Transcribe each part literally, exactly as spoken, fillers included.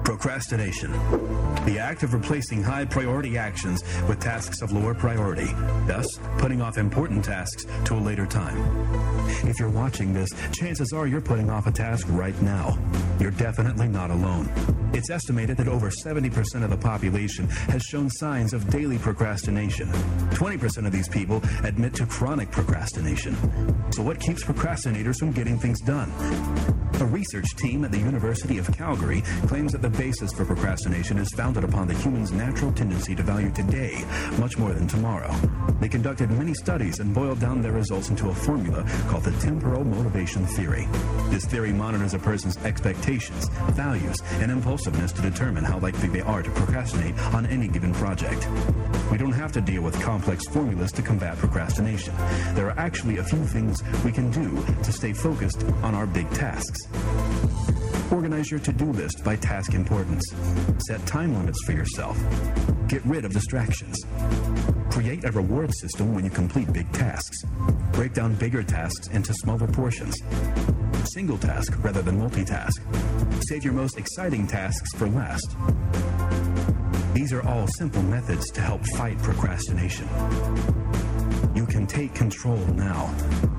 Procrastination. The act of replacing high-priority actions with tasks of lower priority, thus putting off important tasks to a later time. If you're watching this, chances are you're putting off a task right now. You're definitely not alone. It's estimated that over seventy percent of the population has shown signs of daily procrastination. twenty percent of these people admit to chronic procrastination. So what keeps procrastinators from getting things done? A research team at the University of Calgary claims that the basis for procrastination is founded upon the human's natural tendency to value today much more than tomorrow. They conducted many studies and boiled down their results into a formula called the temporal motivation theory. This theory monitors a person's expectations, values, and impulsiveness to determine how likely they are to procrastinate on any given project. We don't have to deal with complex formulas to combat procrastination. There are actually a few things we can do to stay focused on our big tasks. Organize your to-do list by task importance. Set time limits for yourself. Get rid of distractions. Create a reward system when you complete big tasks. Break down bigger tasks into smaller portions. Single task rather than multitask. Save your most exciting tasks for last. These are all simple methods to help fight procrastination. You can take control now.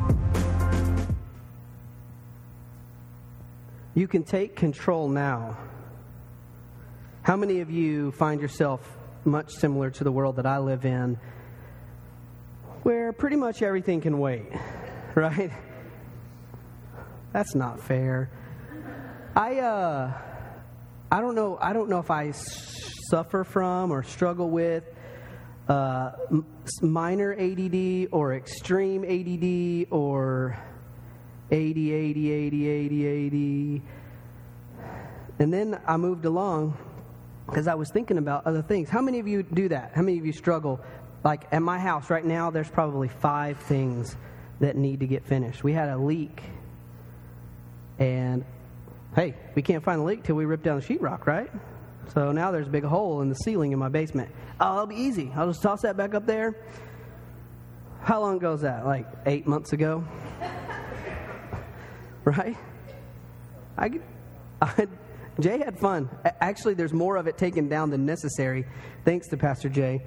You can take control now. How many of you find yourself much similar to the world that I live in, where pretty much everything can wait, right? That's not fair. I uh, I don't know. I don't know if I suffer from or struggle with uh, minor A D D or extreme A D D or eighty, eighty, eighty, eighty, eighty. And then I moved along because I was thinking about other things. How many of you do that? How many of you struggle? Like at my house right now, there's probably five things that need to get finished. We had a leak. And, hey, we can't find the leak till we rip down the sheetrock, right? So now there's a big hole in the ceiling in my basement. Oh, it'll be easy. I'll just toss that back up there. How long ago was that? Like eight months ago? Right? I, I, Jay had fun. Actually, there's more of it taken down than necessary, thanks to Pastor Jay.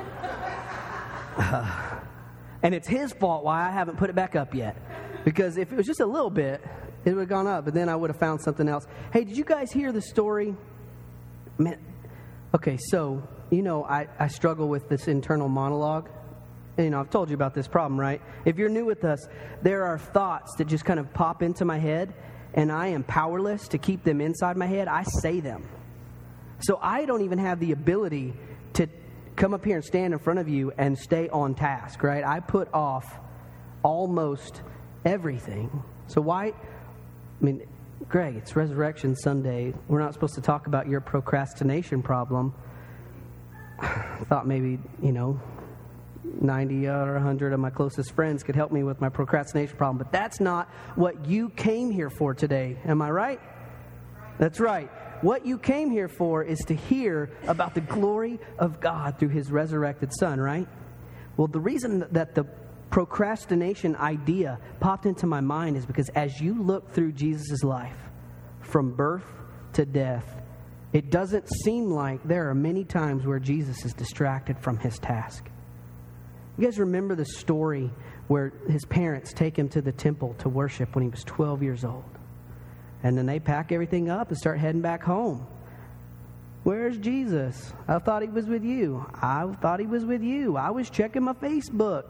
Uh, and it's his fault why I haven't put it back up yet. Because if it was just a little bit, it would have gone up, but then I would have found something else. Hey, did you guys hear the story? Man, okay, so, you know, I, I struggle with this internal monologue. You know, I've told you about this problem, right? If you're new with us, there are thoughts that just kind of pop into my head, and I am powerless to keep them inside my head. I say them. So I don't even have the ability to come up here and stand in front of you and stay on task, right? I put off almost everything. So why... I mean, Greg, it's Resurrection Sunday. We're not supposed to talk about your procrastination problem. I thought maybe, you know, ninety or one hundred of my closest friends could help me with my procrastination problem. But that's not what you came here for today. Am I right? That's right. What you came here for is to hear about the glory of God through His resurrected Son, right? Well, the reason that the procrastination idea popped into my mind is because as you look through Jesus' life, from birth to death, it doesn't seem like there are many times where Jesus is distracted from His task. You guys remember the story where His parents take Him to the temple to worship when He was twelve years old. And then they pack everything up and start heading back home. Where's Jesus? I thought He was with you. I thought He was with you. I was checking my Facebook.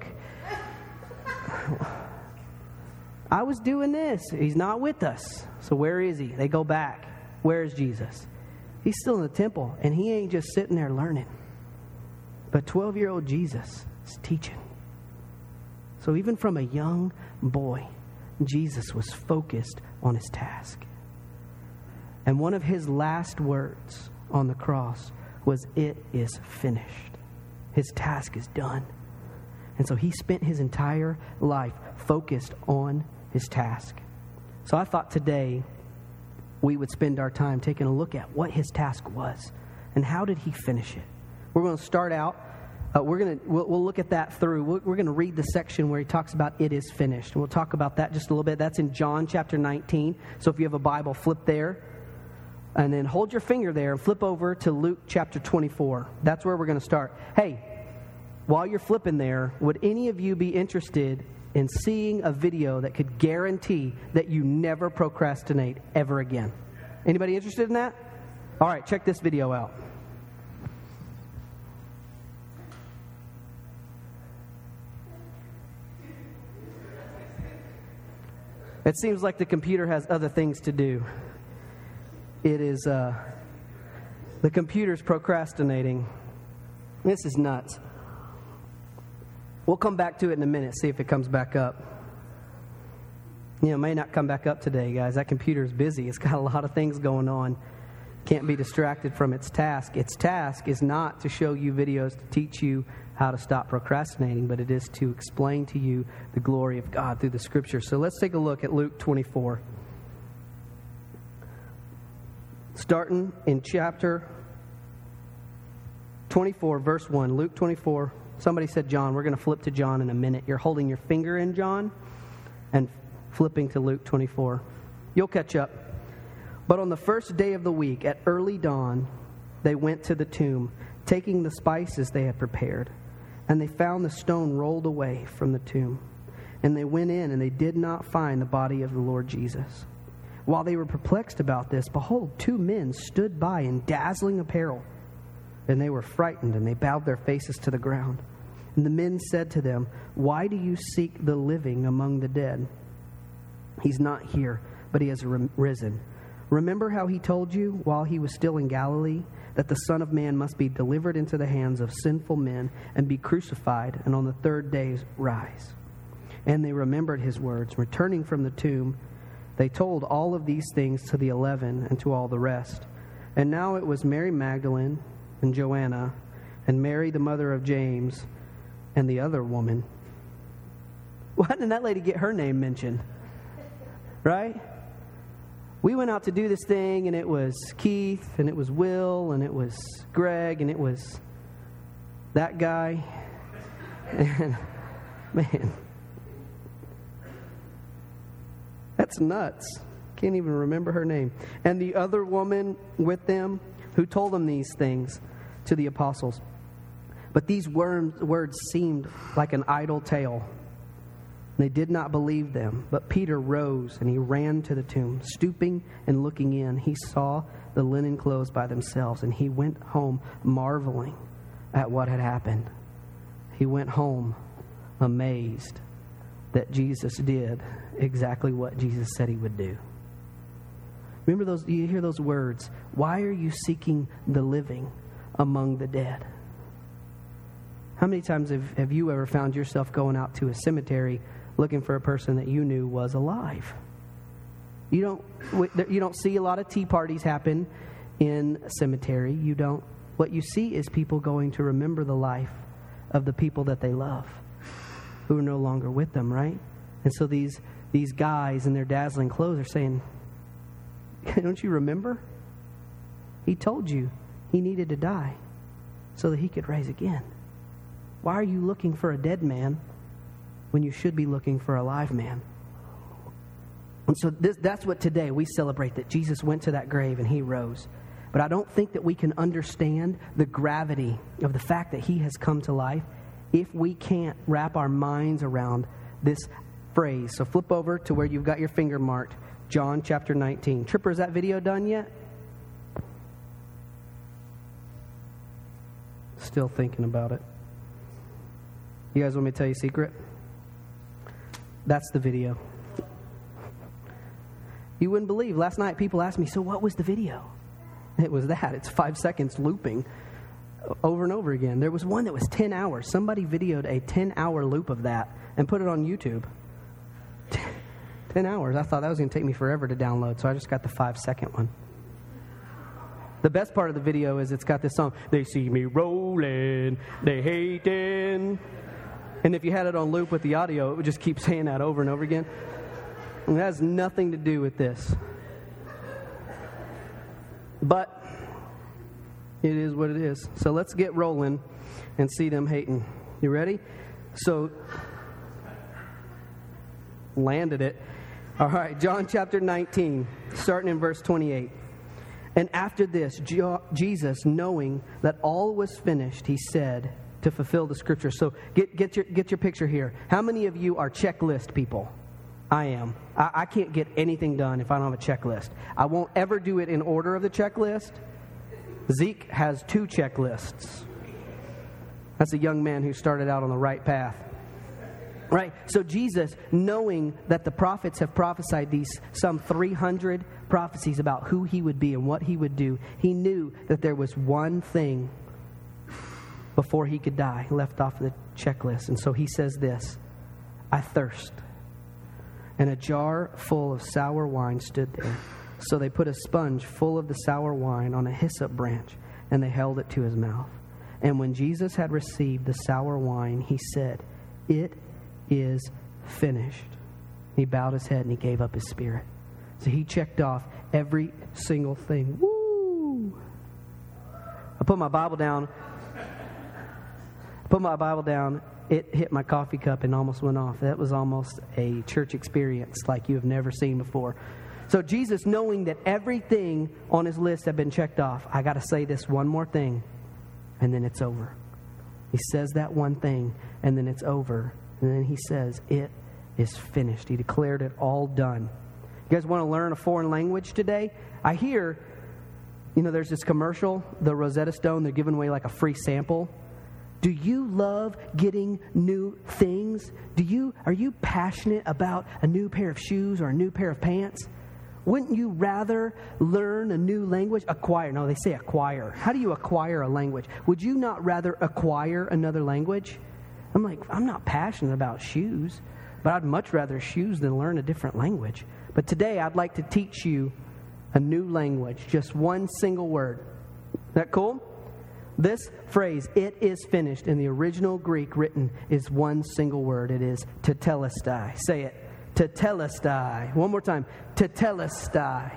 I was doing this. He's not with us. So where is He? They go back. Where is Jesus? He's still in the temple, and He ain't just sitting there learning. But twelve-year-old Jesus is teaching. So even from a young boy, Jesus was focused on His task. And one of His last words on the cross was, "It is finished." His task is done. And so He spent His entire life focused on His task. So I thought today we would spend our time taking a look at what His task was and how did He finish it. We're going to start out. Uh, we're going to we'll, we'll look at that through. We're, we're going to read the section where He talks about it is finished. We'll talk about that just a little bit. That's in John chapter nineteen. So if you have a Bible, flip there. And then hold your finger there and flip over to Luke chapter twenty-four. That's where we're going to start. Hey, while you're flipping there, would any of you be interested in seeing a video that could guarantee that you never procrastinate ever again? Anybody interested in that? All right, check this video out. It seems like the computer has other things to do. It is, uh, the computer's procrastinating. This is nuts. We'll come back to it in a minute, see if it comes back up. You know, it may not come back up today, guys. That computer is busy. It's got a lot of things going on. Can't be distracted from its task. Its task is not to show you videos to teach you how to stop procrastinating, but it is to explain to you the glory of God through the Scripture. So let's take a look at Luke twenty-four. Starting in chapter twenty-four, verse one. Luke twenty-four. Somebody said John. We're going to flip to John in a minute. You're holding your finger in John and flipping to Luke twenty-four. You'll catch up. But on the first day of the week, at early dawn, they went to the tomb, taking the spices they had prepared. And they found the stone rolled away from the tomb. And they went in, and they did not find the body of the Lord Jesus. While they were perplexed about this, behold, two men stood by in dazzling apparel. And they were frightened, and they bowed their faces to the ground. And the men said to them, "Why do you seek the living among the dead? He's not here, but he has risen. Remember how he told you while he was still in Galilee that the Son of Man must be delivered into the hands of sinful men and be crucified, and on the third day rise." And they remembered his words. Returning from the tomb, they told all of these things to the eleven and to all the rest. And now it was Mary Magdalene and Joanna and Mary, the mother of James, and the other woman. Why didn't that lady get her name mentioned? Right? We went out to do this thing, and it was Keith, and it was Will, and it was Greg, and it was that guy. And, man, that's nuts. Can't even remember her name. And the other woman with them who told them these things to the apostles. But these words, words seemed like an idle tale. They did not believe them. But Peter rose and he ran to the tomb. Stooping and looking in, he saw the linen clothes by themselves, and he went home marveling at what had happened. He went home amazed that Jesus did exactly what Jesus said he would do. Remember those, you hear those words, "Why are you seeking the living among the dead?" How many times have, have you ever found yourself going out to a cemetery looking for a person that you knew was alive? You don't you don't see a lot of tea parties happen in a cemetery. You don't. What you see is people going to remember the life of the people that they love who are no longer with them, right? And so these these guys in their dazzling clothes are saying, "Don't you remember? He told you he needed to die so that he could rise again. Why are you looking for a dead man when you should be looking for a live man?" And so this, that's what today we celebrate, that Jesus went to that grave and he rose. But I don't think that we can understand the gravity of the fact that he has come to life if we can't wrap our minds around this phrase. So flip over to where you've got your finger marked, John chapter nineteen. Tripper, is that video done yet? Still thinking about it. You guys want me to tell you a secret? That's the video. You wouldn't believe. Last night people asked me, "So what was the video?" It was that. It's five seconds looping over and over again. There was one that was ten hours. Somebody videoed a ten-hour loop of that and put it on YouTube. ten hours. I thought that was going to take me forever to download, so I just got the five-second one. The best part of the video is it's got this song, "They see me rolling, they hating." And if you had it on loop with the audio, it would just keep saying that over and over again. And it has nothing to do with this. But it is what it is. So let's get rolling and see them hating. You ready? So, landed it. All right, John chapter nineteen, starting in verse twenty-eight. And after this, Jesus, knowing that all was finished, he said, to fulfill the scripture. So get, get, your, get your picture here. How many of you are checklist people? I am. I, I can't get anything done if I don't have a checklist. I won't ever do it in order of the checklist. Zeke has two checklists. That's a young man who started out on the right path. Right? So Jesus, knowing that the prophets have prophesied these some three hundred prophecies about who he would be and what he would do, he knew that there was one thing before he could die left off the checklist. And so he says this, I thirst. And a jar full of sour wine stood there. So they put a sponge full of the sour wine on a hyssop branch, and they held it to his mouth. And when Jesus had received the sour wine, he said, it is finished. He bowed his head and he gave up his spirit. So he checked off every single thing. Woo! I put my Bible down. I put my Bible down. It hit my coffee cup and almost went off. That was almost a church experience like you have never seen before. So Jesus, knowing that everything on his list had been checked off, I got to say this one more thing, and then it's over. He says that one thing, and then it's over. And then he says, it is finished. He declared it all done. You guys want to learn a foreign language today? I hear, you know, there's this commercial, the Rosetta Stone, they're giving away like a free sample. Do you love getting new things? Do you are you passionate about a new pair of shoes or a new pair of pants? Wouldn't you rather learn a new language? Acquire. No, they say acquire. How do you acquire a language? Would you not rather acquire another language? I'm like, I'm not passionate about shoes, but I'd much rather shoes than learn a different language. But today I'd like to teach you a new language, just one single word. Is that cool? This phrase, it is finished, in the original Greek written is one single word. It is tetelestai. Say it. Tetelestai. One more time. Tetelestai.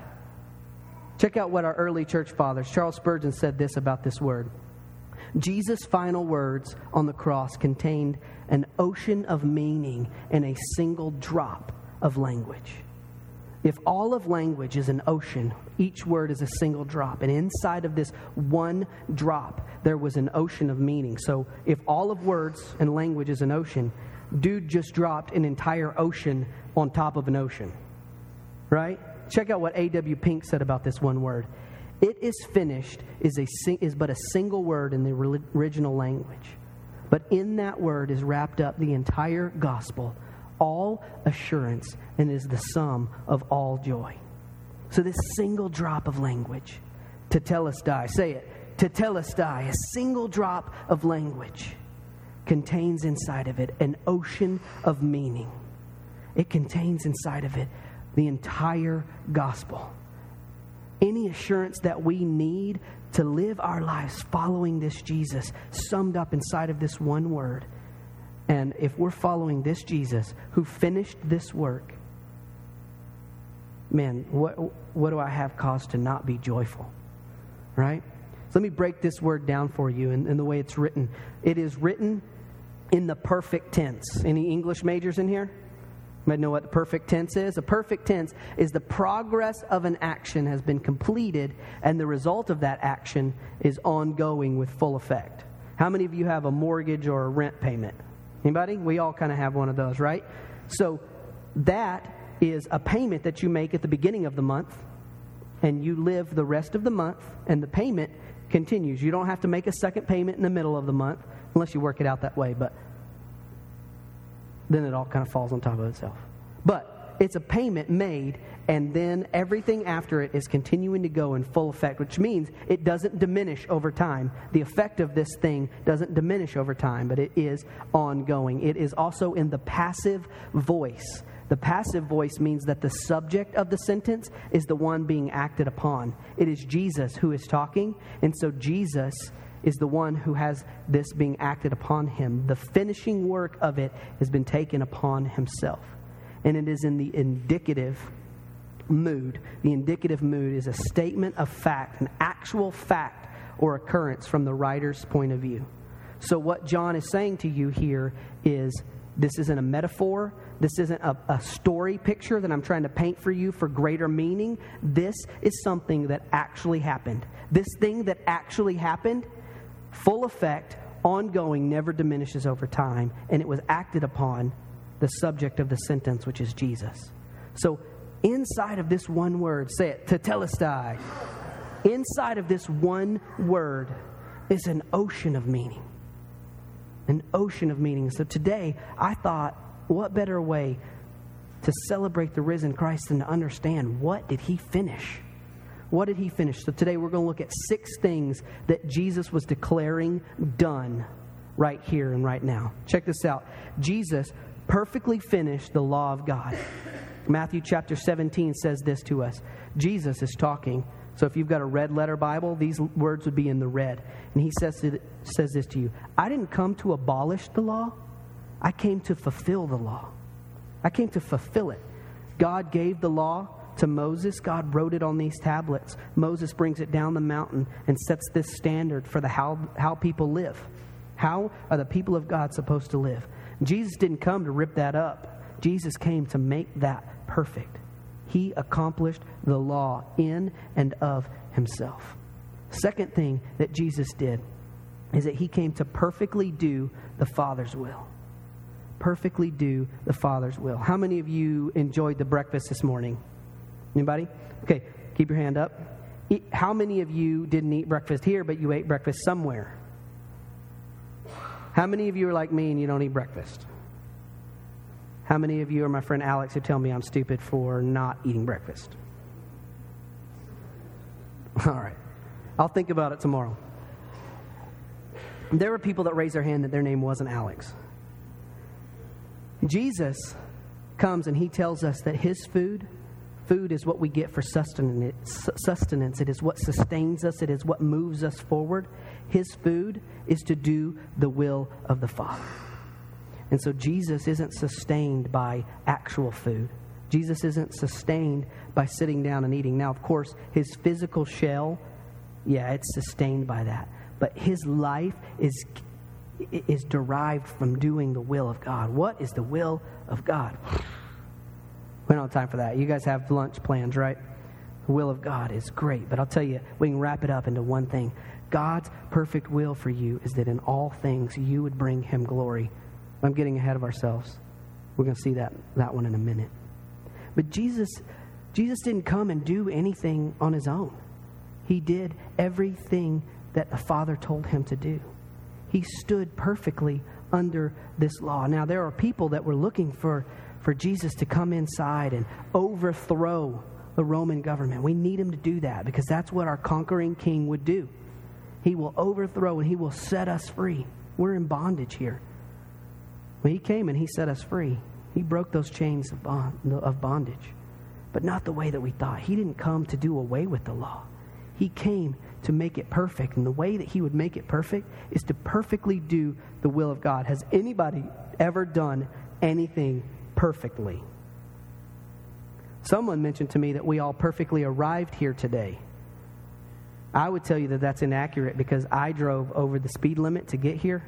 Check out what our early church fathers, Charles Spurgeon, said this about this word. Jesus' final words on the cross contained an ocean of meaning in a single drop of language. If all of language is an ocean, each word is a single drop. And inside of this one drop, there was an ocean of meaning. So if all of words and language is an ocean, dude just dropped an entire ocean on top of an ocean. Right? Check out what A W Pink said about this one word. It is finished is a is but a single word in the original language. But in that word is wrapped up the entire gospel, all assurance, and is the sum of all joy. So this single drop of language, tetelestai, say it, tetelestai, a single drop of language contains inside of it an ocean of meaning. It contains inside of it the entire gospel. Any assurance that we need to live our lives following this Jesus summed up inside of this one word. And if we're following this Jesus who finished this work, man, what what do I have cause to not be joyful? Right? So let me break this word down for you in, in the way it's written. It is written in the perfect tense. Any English majors in here? You might know what the perfect tense is. A perfect tense is the progress of an action has been completed and the result of that action is ongoing with full effect. How many of you have a mortgage or a rent payment? Anybody? We all kind of have one of those, right? So that is a payment that you make at the beginning of the month and you live the rest of the month and the payment continues. You don't have to make a second payment in the middle of the month unless you work it out that way, but then it all kind of falls on top of itself. But it's a payment made, and then everything after it is continuing to go in full effect, which means it doesn't diminish over time. The effect of this thing doesn't diminish over time, but it is ongoing. It is also in the passive voice. The passive voice means that the subject of the sentence is the one being acted upon. It is Jesus who is talking, and so Jesus is the one who has this being acted upon him. The finishing work of it has been taken upon himself. And it is in the indicative mood. The indicative mood is a statement of fact, an actual fact or occurrence from the writer's point of view. So what John is saying to you here is this isn't a metaphor. This isn't a, a story picture that I'm trying to paint for you for greater meaning. This is something that actually happened. This thing that actually happened, full effect, ongoing, never diminishes over time. And it was acted upon the subject of the sentence, which is Jesus. So inside of this one word, say it, tetelestai. Inside of this one word is an ocean of meaning. An ocean of meaning. So today, I thought, what better way to celebrate the risen Christ than to understand what did he finish? What did he finish? So today we're going to look at six things that Jesus was declaring done right here and right now. Check this out. Jesus perfectly finished the law of God. Matthew chapter seventeen says this to us. Jesus is talking. So if you've got a red letter Bible, these words would be in the red. And he says, to, says this to you. I didn't come to abolish the law. I came to fulfill the law. I came to fulfill it. God gave the law to Moses. God wrote it on these tablets. Moses brings it down the mountain and sets this standard for the how, how people live. How are the people of God supposed to live? Jesus didn't come to rip that up. Jesus came to make that perfect. He accomplished the law in and of himself. Second thing that Jesus did is that he came to perfectly do the Father's will. Perfectly do the Father's will. How many of you enjoyed the breakfast this morning? Anybody? Okay, keep your hand up. How many of you didn't eat breakfast here, but you ate breakfast somewhere? How many of you are like me and you don't eat breakfast? How many of you are my friend Alex who tell me I'm stupid for not eating breakfast? All right. I'll think about it tomorrow. There were people that raised their hand that their name wasn't Alex. Jesus comes and he tells us that his food, food is what we get for sustenance. Sustenance. It is what sustains us. It is what moves us forward. His food is to do the will of the Father. And so Jesus isn't sustained by actual food. Jesus isn't sustained by sitting down and eating. Now, of course, his physical shell, yeah, it's sustained by that. But his life is is derived from doing the will of God. What is the will of God? We don't have time for that. You guys have lunch plans, right? The will of God is great. But I'll tell you, we can wrap it up into one thing. God's perfect will for you is that in all things you would bring him glory. I'm getting ahead of ourselves. We're going to see that, that one in a minute. But Jesus, Jesus didn't come and do anything on his own. He did everything that the Father told him to do. He stood perfectly under this law. Now, there are people that were looking for, for Jesus to come inside and overthrow the Roman government. We need him to do that because that's what our conquering king would do. He will overthrow and he will set us free. We're in bondage here. When he came and he set us free, he broke those chains of, bond, of bondage. But not the way that we thought. He didn't come to do away with the law. He came to make it perfect. And the way that he would make it perfect is to perfectly do the will of God. Has anybody ever done anything perfectly? Someone mentioned to me that we all perfectly arrived here today. I would tell you that that's inaccurate because I drove over the speed limit to get here.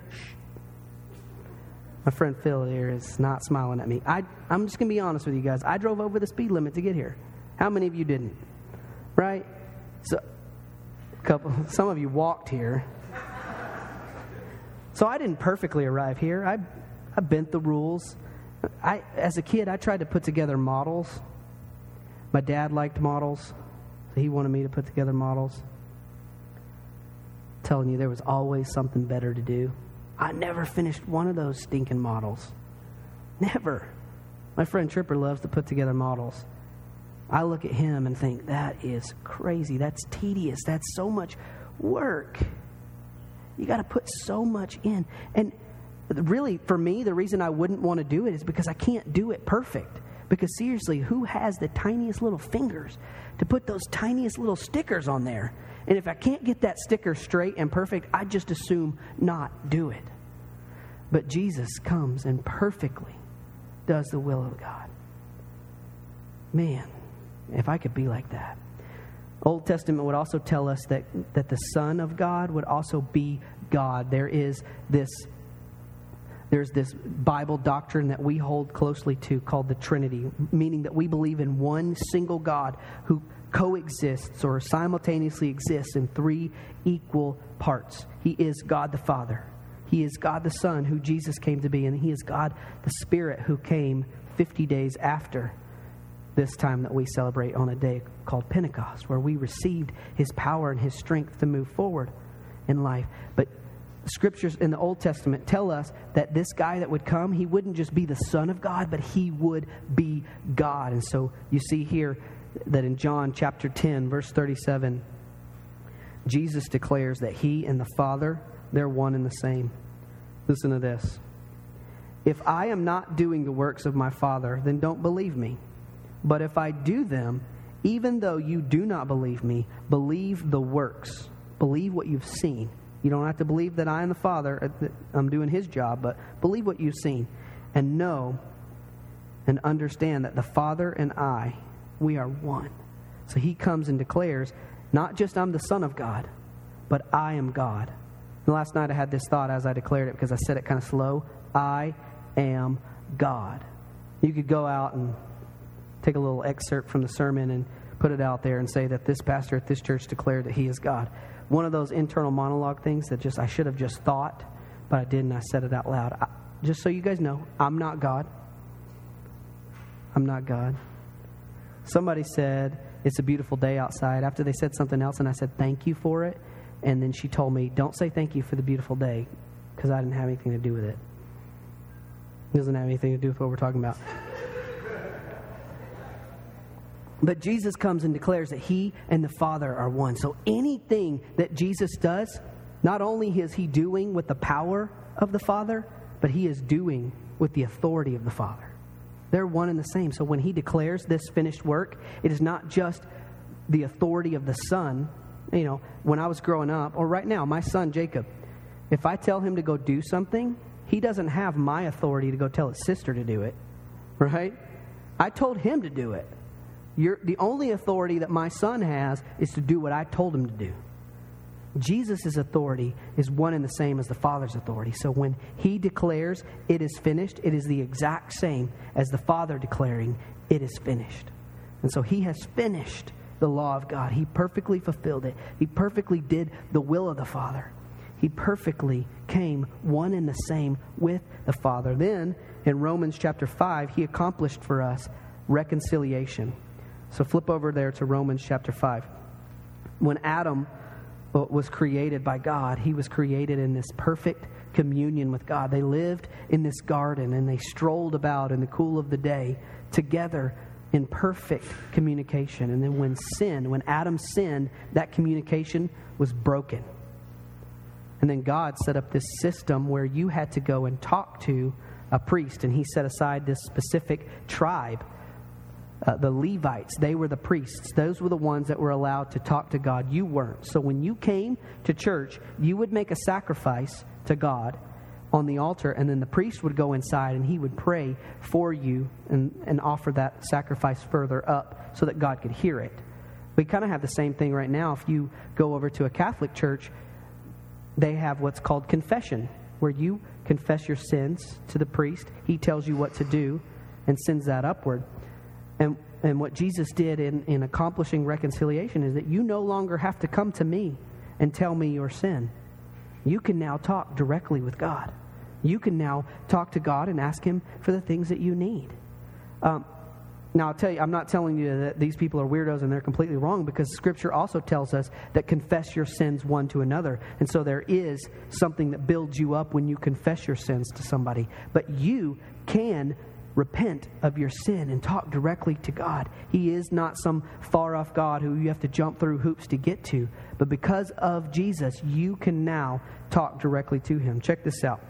My friend Phil here is not smiling at me. I, I'm just going to be honest with you guys. I drove over the speed limit to get here. How many of you didn't? Right? So, a couple. Some of you walked here. So I didn't perfectly arrive here. I, I bent the rules. I, as a kid, I tried to put together models. My dad liked models, so he wanted me to put together models. I'm telling you, there was always something better to do. I never finished one of those stinking models. Never. My friend Tripper loves to put together models. I look at him and think, that is crazy. That's tedious. That's so much work. You got to put so much in. And really, for me, the reason I wouldn't want to do it is because I can't do it perfect. Because seriously, who has the tiniest little fingers to put those tiniest little stickers on there? And if I can't get that sticker straight and perfect, I just assume not do it. But Jesus comes and perfectly does the will of God. Man, if I could be like that. Old Testament would also tell us that, that the Son of God would also be God. There is this there's this Bible doctrine that we hold closely to called the Trinity, meaning that we believe in one single God who coexists or simultaneously exists in three equal parts. He is God the Father. He is God the Son, who Jesus came to be, and He is God the Spirit, who came fifty days after this time that we celebrate on a day called Pentecost, where we received His power and His strength to move forward in life. But Scriptures in the Old Testament tell us that this guy that would come, He wouldn't just be the Son of God, but He would be God. And so you see here that in John chapter ten, verse thirty-seven, Jesus declares that He and the Father, they're one and the same. Listen to this. If I am not doing the works of my Father, then don't believe me. But if I do them, even though you do not believe me, believe the works. Believe what you've seen. You don't have to believe that I and the Father, I'm doing His job, but believe what you've seen. And know and understand that the Father and I, we are one. So He comes and declares, not just I'm the Son of God, but I am God. And last night I had this thought as I declared it, because I said it kind of slow. I am God. You could go out and take a little excerpt from the sermon and put it out there and say that this pastor at this church declared that he is God. One of those internal monologue things that just I should have just thought, but I didn't. I said it out loud. I, just so you guys know, I'm not God. I'm not God. Somebody said, it's a beautiful day outside, after they said something else, and I said, thank you for it. And then she told me, don't say thank you for the beautiful day, because I didn't have anything to do with it. It doesn't have anything to do with what we're talking about. But Jesus comes and declares that He and the Father are one. So anything that Jesus does, not only is He doing with the power of the Father, but He is doing with the authority of the Father. They're one and the same. So when He declares this finished work, it is not just the authority of the Son. You know, when I was growing up, or right now, my son Jacob, if I tell him to go do something, he doesn't have my authority to go tell his sister to do it, right? I told him to do it. You're, the only authority that my son has is to do what I told him to do. Jesus' authority is one and the same as the Father's authority. So when He declares it is finished, it is the exact same as the Father declaring it is finished. And so He has finished the law of God. He perfectly fulfilled it. He perfectly did the will of the Father. He perfectly came one and the same with the Father. Then, in Romans chapter five, He accomplished for us reconciliation. So flip over there to Romans chapter five. When Adam was created by God, he was created in this perfect communion with God. They lived in this garden and they strolled about in the cool of the day together in perfect communication. And then when sin, when Adam sinned, that communication was broken. And then God set up this system where you had to go and talk to a priest, and He set aside this specific tribe. Uh, the Levites, they were the priests. Those were the ones that were allowed to talk to God. You weren't. So when you came to church, you would make a sacrifice to God on the altar, and then the priest would go inside and he would pray for you and, and offer that sacrifice further up so that God could hear it. We kind of have the same thing right now. If you go over to a Catholic church, they have what's called confession, where you confess your sins to the priest. He tells you what to do and sends that upward. And and what Jesus did in, in accomplishing reconciliation is that you no longer have to come to me and tell me your sin. You can now talk directly with God. You can now talk to God and ask Him for the things that you need. Um, now, I'll tell you, I'm not telling you that these people are weirdos and they're completely wrong, because Scripture also tells us that confess your sins one to another. And so there is something that builds you up when you confess your sins to somebody. But you can repent of your sin and talk directly to God. He is not some far-off God who you have to jump through hoops to get to. But because of Jesus, you can now talk directly to Him. Check this out.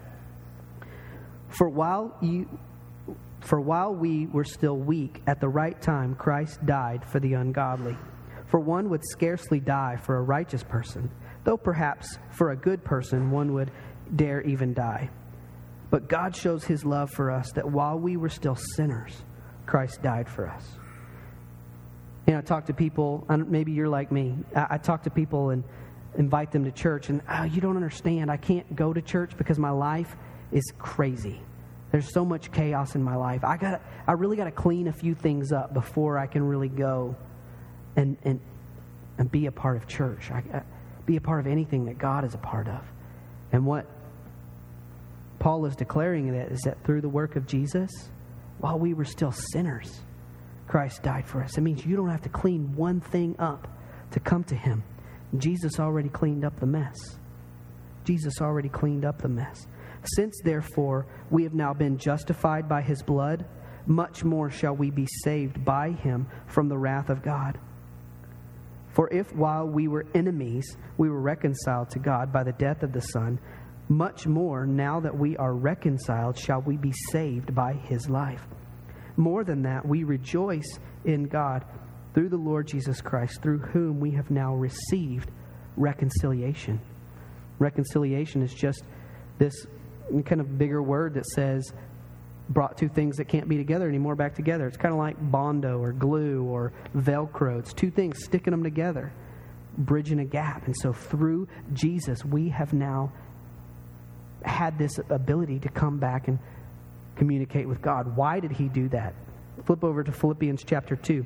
For while you, for while we were still weak, at the right time Christ died for the ungodly. For one would scarcely die for a righteous person, though perhaps for a good person one would dare even die. But God shows His love for us, that while we were still sinners, Christ died for us. You know, I talk to people, maybe you're like me. I talk to people and invite them to church, and oh, you don't understand. I can't go to church because my life is crazy. There's so much chaos in my life. I got I really got to clean a few things up before I can really go and and and be a part of church. I, I be a part of anything that God is a part of. And what Paul is declaring that is that through the work of Jesus, while we were still sinners, Christ died for us. It means you don't have to clean one thing up to come to him. Jesus already cleaned up the mess. Jesus already cleaned up the mess. Since, therefore, we have now been justified by his blood, much more shall we be saved by him from the wrath of God. For if while we were enemies, we were reconciled to God by the death of the Son, much more, now that we are reconciled, shall we be saved by his life. More than that, we rejoice in God through the Lord Jesus Christ, through whom we have now received reconciliation. Reconciliation is just this kind of bigger word that says brought two things that can't be together anymore back together. It's kind of like Bondo or glue or Velcro. It's two things sticking them together, bridging a gap. And so through Jesus, we have now had this ability to come back and communicate with God. Why did he do that? Flip over to Philippians chapter two.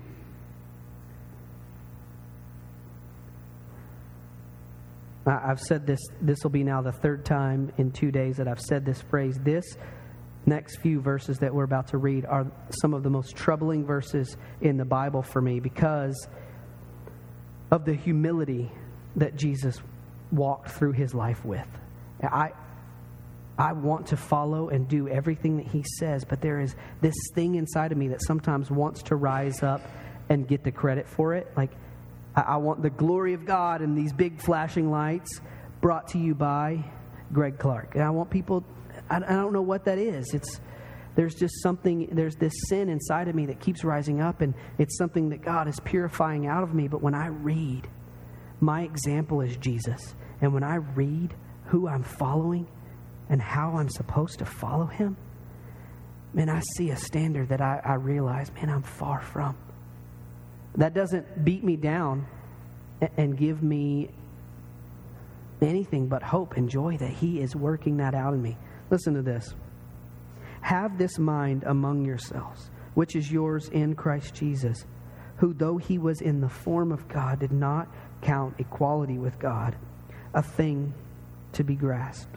I've said this, this will be now the third time in two days that I've said this phrase. This next few verses that we're about to read are some of the most troubling verses in the Bible for me because of the humility that Jesus walked through his life with. I I want to follow and do everything that he says, but there is this thing inside of me that sometimes wants to rise up and get the credit for it. Like, I, I want the glory of God and these big flashing lights brought to you by Greg Clark. And I want people, I, I don't know what that is. It's There's just something, there's this sin inside of me that keeps rising up, and it's something that God is purifying out of me. But when I read, my example is Jesus. And when I read who I'm following, and how I'm supposed to follow him, man, I see a standard that I, I realize, man, I'm far from. That doesn't beat me down and, and give me anything but hope and joy that he is working that out in me. Listen to this. Have this mind among yourselves, which is yours in Christ Jesus, who though he was in the form of God, did not count equality with God a thing to be grasped.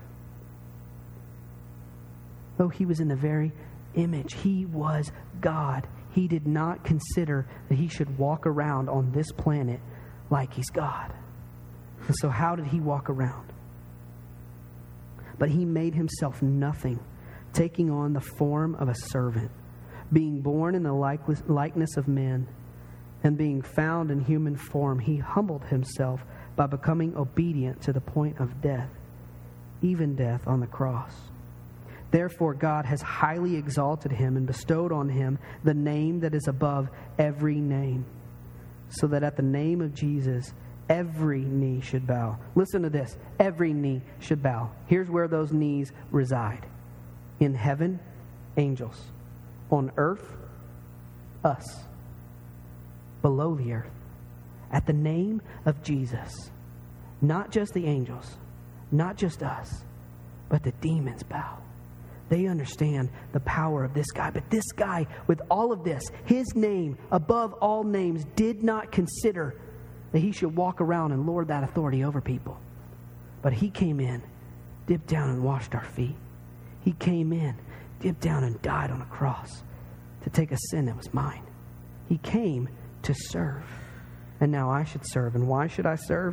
Though he was in the very image, he was God. He did not consider that he should walk around on this planet like he's God. And so how did he walk around? But he made himself nothing, taking on the form of a servant, being born in the likeness of men, and being found in human form, he humbled himself by becoming obedient to the point of death, even death on the cross. Therefore, God has highly exalted him and bestowed on him the name that is above every name, so that at the name of Jesus, every knee should bow. Listen to this. Every knee should bow. Here's where those knees reside. In heaven, angels. On earth, us. Below the earth. At the name of Jesus, not just the angels, not just us, but the demons bow. They understand the power of this guy. But this guy, with all of this, his name above all names, did not consider that he should walk around and lord that authority over people. But he came in, dipped down and washed our feet. He came in, dipped down and died on a cross to take a sin that was mine. He came to serve. And now I should serve. And why should I serve?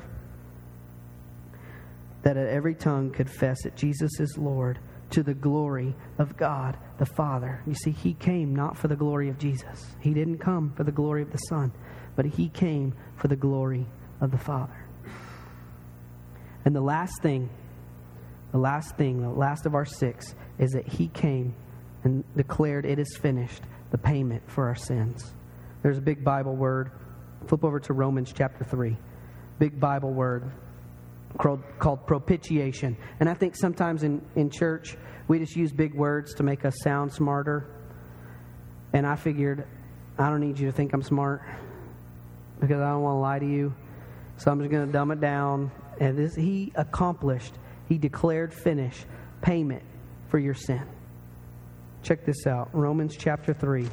That at every tongue confess that Jesus is Lord, to the glory of God the Father. You see, he came not for the glory of Jesus. He didn't come for the glory of the Son, but he came for the glory of the Father. And the last thing, the last thing, the last of our six, is that he came and declared it is finished, the payment for our sins. There's a big Bible word. Flip over to Romans chapter three. Big Bible word called, called propitiation. And I think sometimes in, in church, we just use big words to make us sound smarter. And I figured, I don't need you to think I'm smart because I don't want to lie to you. So I'm just going to dumb it down. And this, he accomplished, he declared finish, payment for your sin. Check this out. Romans chapter three,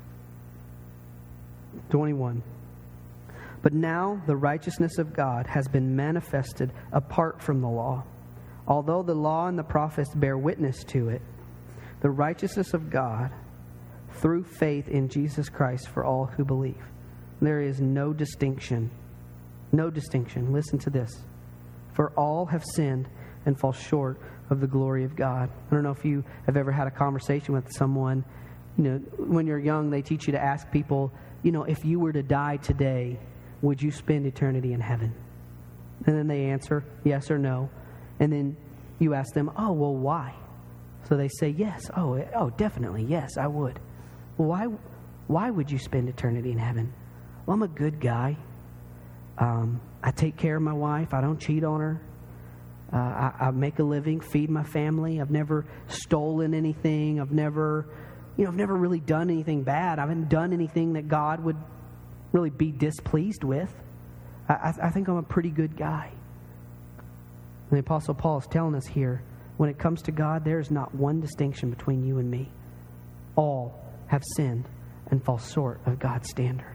twenty-one. But now the righteousness of God has been manifested apart from the law. Although the law and the prophets bear witness to it, the righteousness of God through faith in Jesus Christ for all who believe. There is no distinction. No distinction. Listen to this. For all have sinned and fall short of the glory of God. I don't know if you have ever had a conversation with someone. You know, when you're young, they teach you to ask people, you know, if you were to die today, would you spend eternity in heaven? And then they answer yes or no. And then you ask them, oh, well, why? So they say yes. Oh, oh, definitely, yes, I would. Well, why, why would you spend eternity in heaven? Well, I'm a good guy. Um, I take care of my wife. I don't cheat on her. Uh, I, I make a living, feed my family. I've never stolen anything. I've never, you know, I've never really done anything bad. I haven't done anything that God would really be displeased with. I, I, I think I'm a pretty good guy. And the Apostle Paul is telling us here, when it comes to God, there is not one distinction between you and me. All have sinned and fall short of God's standard.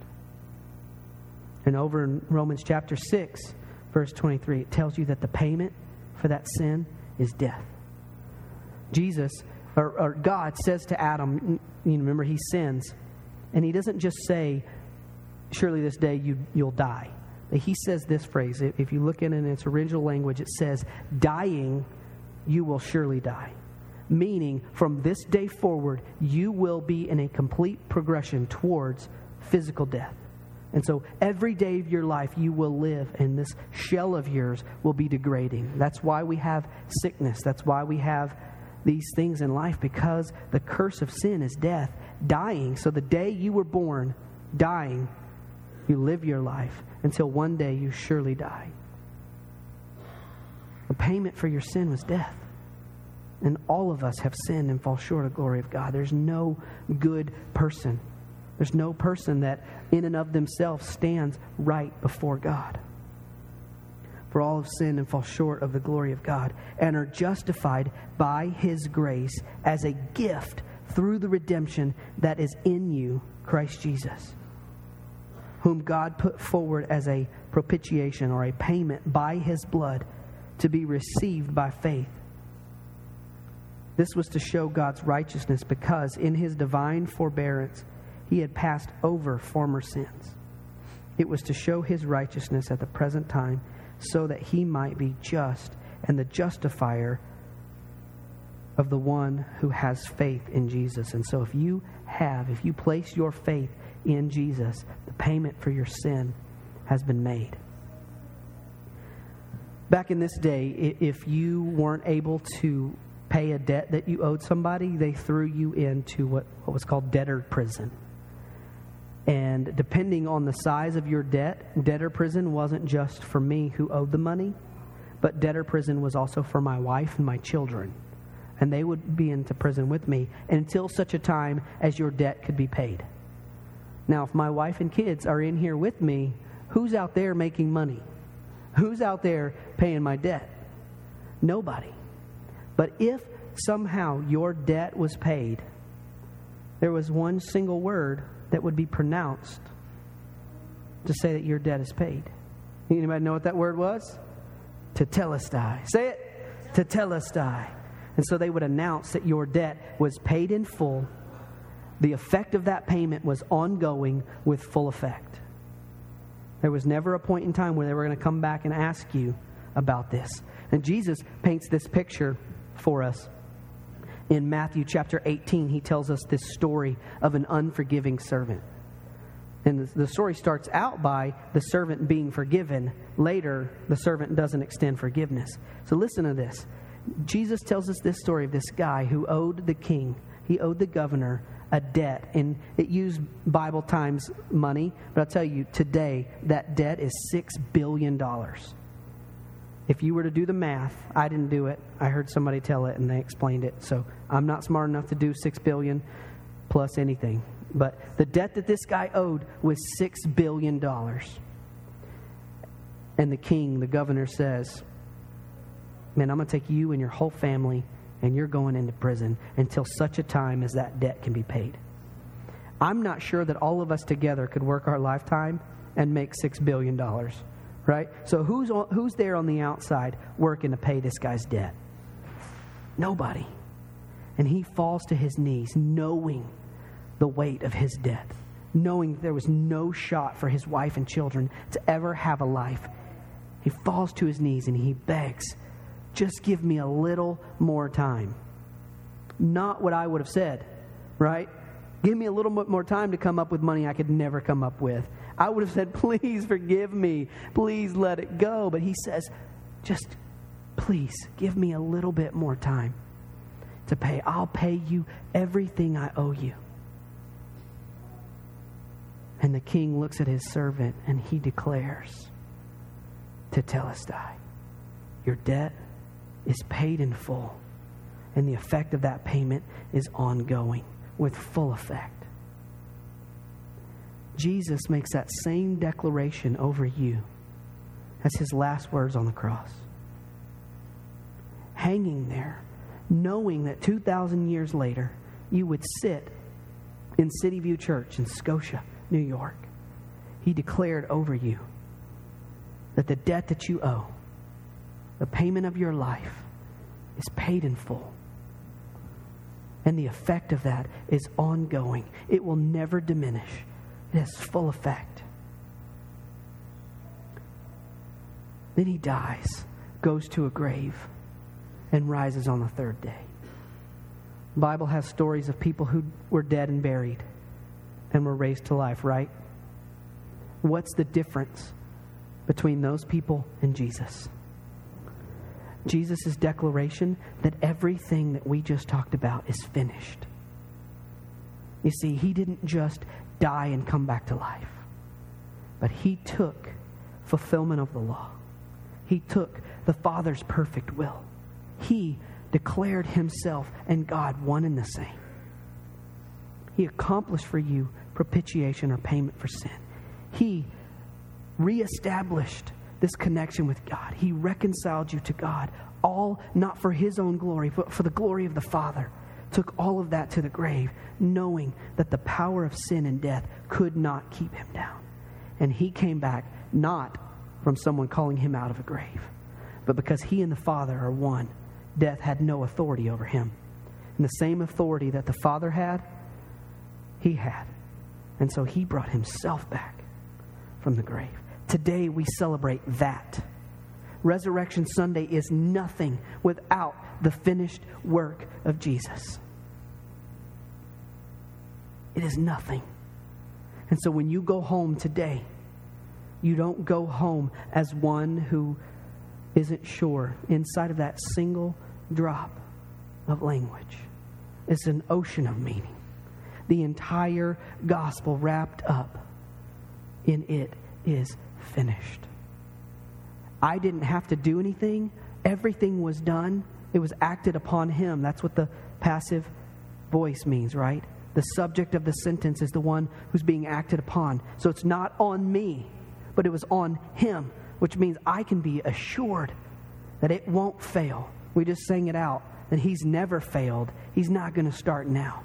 And over in Romans chapter six, verse twenty-three, it tells you that the payment for that sin is death. Jesus, or, or God says to Adam, you remember, he sins, and he doesn't just say, surely this day you, you'll die. He says this phrase, if you look at it in its original language, it says, dying, you will surely die. Meaning, from this day forward, you will be in a complete progression towards physical death. And so every day of your life you will live, and this shell of yours will be degrading. That's why we have sickness. That's why we have these things in life, because the curse of sin is death, dying. So the day you were born, dying, you live your life until one day you surely die. The payment for your sin was death. And all of us have sinned and fall short of the glory of God. There's no good person. There's no person that in and of themselves stands right before God. For all have sinned and fall short of the glory of God, and are justified by His grace as a gift through the redemption that is in you, Christ Jesus, whom God put forward as a propitiation, or a payment by His blood, to be received by faith. This was to show God's righteousness, because in His divine forbearance He had passed over former sins. It was to show His righteousness at the present time, so that He might be just and the justifier of the one who has faith in Jesus. And so if you have, if you place your faith in Jesus, the payment for your sin has been made. Back in this day, if you weren't able to pay a debt that you owed somebody, they threw you into what, what was called debtor prison. And depending on the size of your debt, debtor prison wasn't just for me who owed the money, but debtor prison was also for my wife and my children. And they would be into prison with me until such a time as your debt could be paid. Now, if my wife and kids are in here with me, who's out there making money? Who's out there paying my debt? Nobody. But if somehow your debt was paid, there was one single word that would be pronounced to say that your debt is paid. Anybody know what that word was? Tetelestai. Say it. Tetelestai. And so they would announce that your debt was paid in full. The effect of that payment was ongoing with full effect. There was never a point in time where they were going to come back and ask you about this. And Jesus paints this picture for us. In Matthew chapter eighteen, He tells us this story of an unforgiving servant. And the story starts out by the servant being forgiven. Later, the servant doesn't extend forgiveness. So listen to this. Jesus tells us this story of this guy who owed the king, he owed the governor a debt. And it used Bible times money. But I'll tell you, today, that debt is six billion dollars. If you were to do the math, I didn't do it. I heard somebody tell it and they explained it. So I'm not smart enough to do six billion dollars plus anything. But the debt that this guy owed was six billion dollars. And the king, the governor, says, man, I'm going to take you and your whole family and you're going into prison until such a time as that debt can be paid. I'm not sure that all of us together could work our lifetime and make six billion dollars, right? So who's on, who's there on the outside working to pay this guy's debt? Nobody. And he falls to his knees knowing the weight of his debt, knowing that there was no shot for his wife and children to ever have a life. He falls to his knees and he begs, just give me a little more time. Not what I would have said, right? Give me a little bit more time to come up with money I could never come up with. I would have said, please forgive me. Please let it go. But he says, just please give me a little bit more time to pay. I'll pay you everything I owe you. And the king looks at his servant and he declares to Telestai, your debt is paid in full, and the effect of that payment is ongoing with full effect. Jesus makes that same declaration over you as his last words on the cross. Hanging there, knowing that two thousand years later, you would sit in City View Church in Scotia, New York. He declared over you that the debt that you owe, the payment of your life, is paid in full. And the effect of that is ongoing. It will never diminish. It has full effect. Then he dies, goes to a grave, and rises on the third day. The Bible has stories of people who were dead and buried and were raised to life, right? What's the difference between those people and Jesus? Jesus' declaration that everything that we just talked about is finished. You see, he didn't just die and come back to life, but he took fulfillment of the law. He took the Father's perfect will. He declared himself and God one and the same. He accomplished for you propitiation or payment for sin. He reestablished this connection with God. He reconciled you to God, all not for his own glory, but for the glory of the Father. Took all of that to the grave, knowing that the power of sin and death could not keep him down. And he came back not from someone calling him out of a grave, but because he and the Father are one. Death had no authority over him. And the same authority that the Father had, he had. And so he brought himself back from the grave. Today we celebrate that. Resurrection Sunday is nothing without the finished work of Jesus. It is nothing. And so when you go home today, you don't go home as one who isn't sure inside of that single drop of language. It's an ocean of meaning. The entire gospel wrapped up in it is finished. I didn't have to do anything. Everything was done. It was acted upon him. That's what the passive voice means, right? The subject of the sentence is the one who's being acted upon. So it's not on me, but it was on him, which means I can be assured that it won't fail. We just sang it out, that he's never failed. He's not going to start now.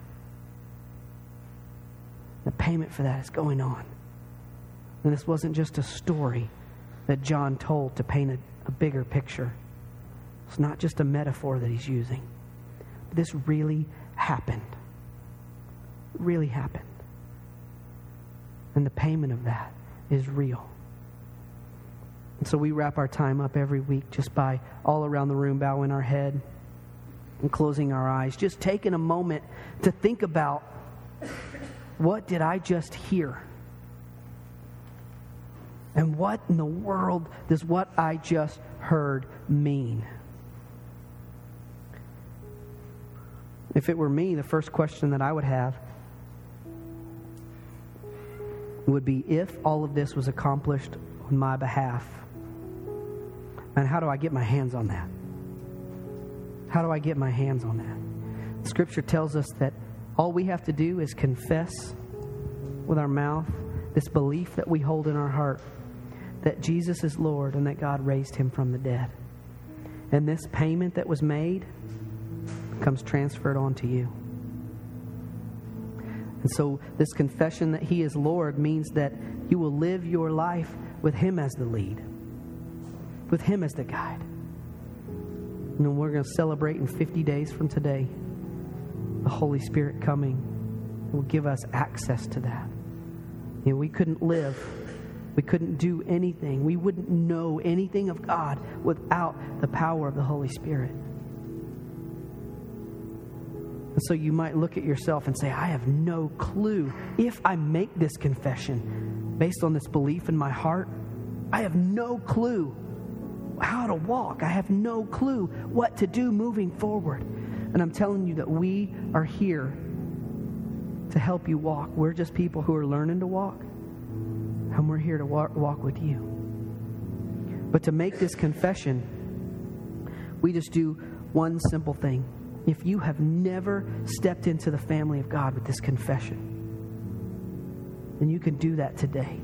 The payment for that is going on. And this wasn't just a story that John told to paint a, a bigger picture. It's not just a metaphor that he's using. This really happened. It really happened. And the payment of that is real. And so we wrap our time up every week just by all around the room bowing our head and closing our eyes. Just taking a moment to think about, what did I just hear? And what in the world does what I just heard mean? If it were me, the first question that I would have would be, if all of this was accomplished on my behalf, and how do I get my hands on that? How do I get my hands on that? Scripture tells us that all we have to do is confess with our mouth this belief that we hold in our heart that Jesus is Lord and that God raised him from the dead. And this payment that was made comes transferred onto you. And so this confession that He is Lord means that you will live your life with Him as the lead, with Him as the guide. And then we're going to celebrate in fifty days from today, the Holy Spirit coming will give us access to that. You know, we couldn't live, we couldn't do anything, we wouldn't know anything of God without the power of the Holy Spirit. And so you might look at yourself and say, I have no clue. If I make this confession based on this belief in my heart, I have no clue how to walk. I have no clue what to do moving forward. And I'm telling you that we are here to help you walk. We're just people who are learning to walk, and we're here to walk, walk with you. But to make this confession, we just do one simple thing. If you have never stepped into the family of God with this confession, then you can do that today.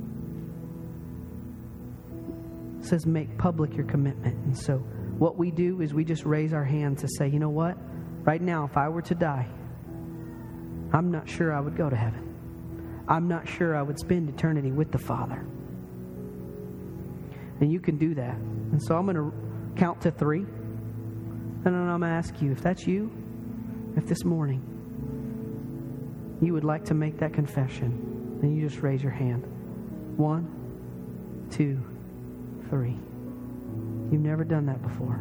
It says make public your commitment. And so what we do is we just raise our hand to say, you know what? Right now, if I were to die, I'm not sure I would go to heaven. I'm not sure I would spend eternity with the Father. And you can do that. And so I'm going to count to three. And then I'm going to ask you, if that's you, if this morning you would like to make that confession, then you just raise your hand. One, two, three. You've never done that before.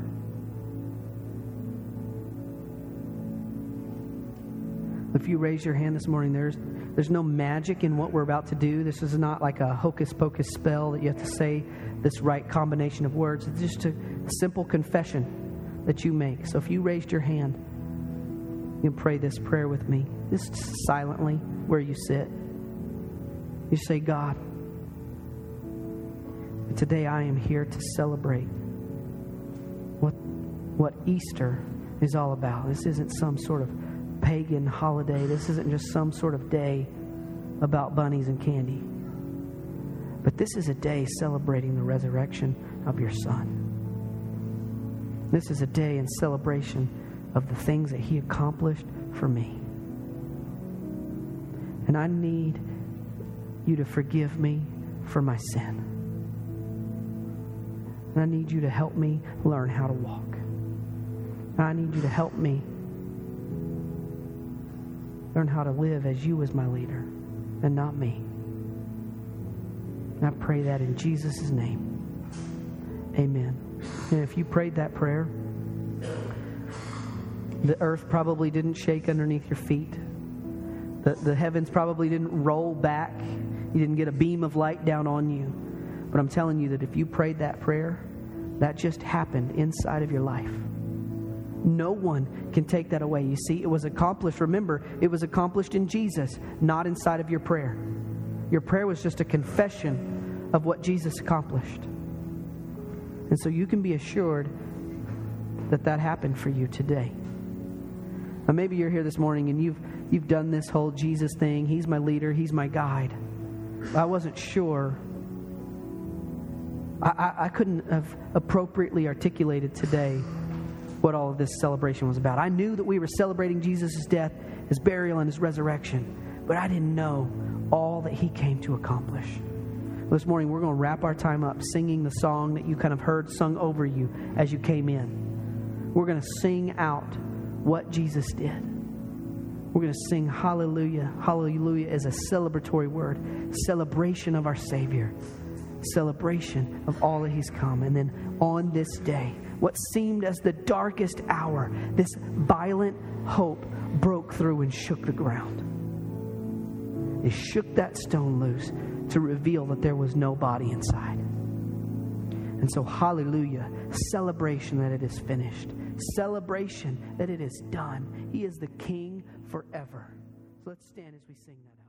If you raise your hand this morning, there's there's no magic in what we're about to do. This is not like a hocus pocus spell that you have to say this right combination of words. It's just a simple confession that you make. So if you raised your hand, you can pray this prayer with me, just silently where you sit. You say, God, today I am here to celebrate what what Easter is all about. This isn't some sort of pagan holiday. This isn't just some sort of day about bunnies and candy. But this is a day celebrating the resurrection of your Son. This is a day in celebration of the things that He accomplished for me. And I need you to forgive me for my sin. And I need you to help me learn how to walk. And I need you to help me learn how to live as you as my leader and not me. And I pray that in Jesus' name. Amen. And if you prayed that prayer, the earth probably didn't shake underneath your feet. The, the heavens probably didn't roll back. You didn't get a beam of light down on you. But I'm telling you that if you prayed that prayer, that just happened inside of your life. No one can take that away. You see, it was accomplished. Remember, it was accomplished in Jesus, not inside of your prayer. Your prayer was just a confession of what Jesus accomplished. And so you can be assured that that happened for you today. Now maybe you're here this morning and you've you've done this whole Jesus thing. He's my leader. He's my guide. I wasn't sure. I, I, I couldn't have appropriately articulated today what all of this celebration was about. I knew that we were celebrating Jesus' death, His burial, and His resurrection, but I didn't know all that He came to accomplish. This morning, we're going to wrap our time up singing the song that you kind of heard sung over you as you came in. We're going to sing out what Jesus did. We're going to sing hallelujah. Hallelujah is a celebratory word. Celebration of our Savior. Celebration of all that He's come. And then on this day, what seemed as the darkest hour, this violent hope broke through and shook the ground. It shook that stone loose to reveal that there was no body inside. And so, hallelujah, celebration that it is finished. Celebration that it is done. He is the King forever. So let's stand as we sing that out.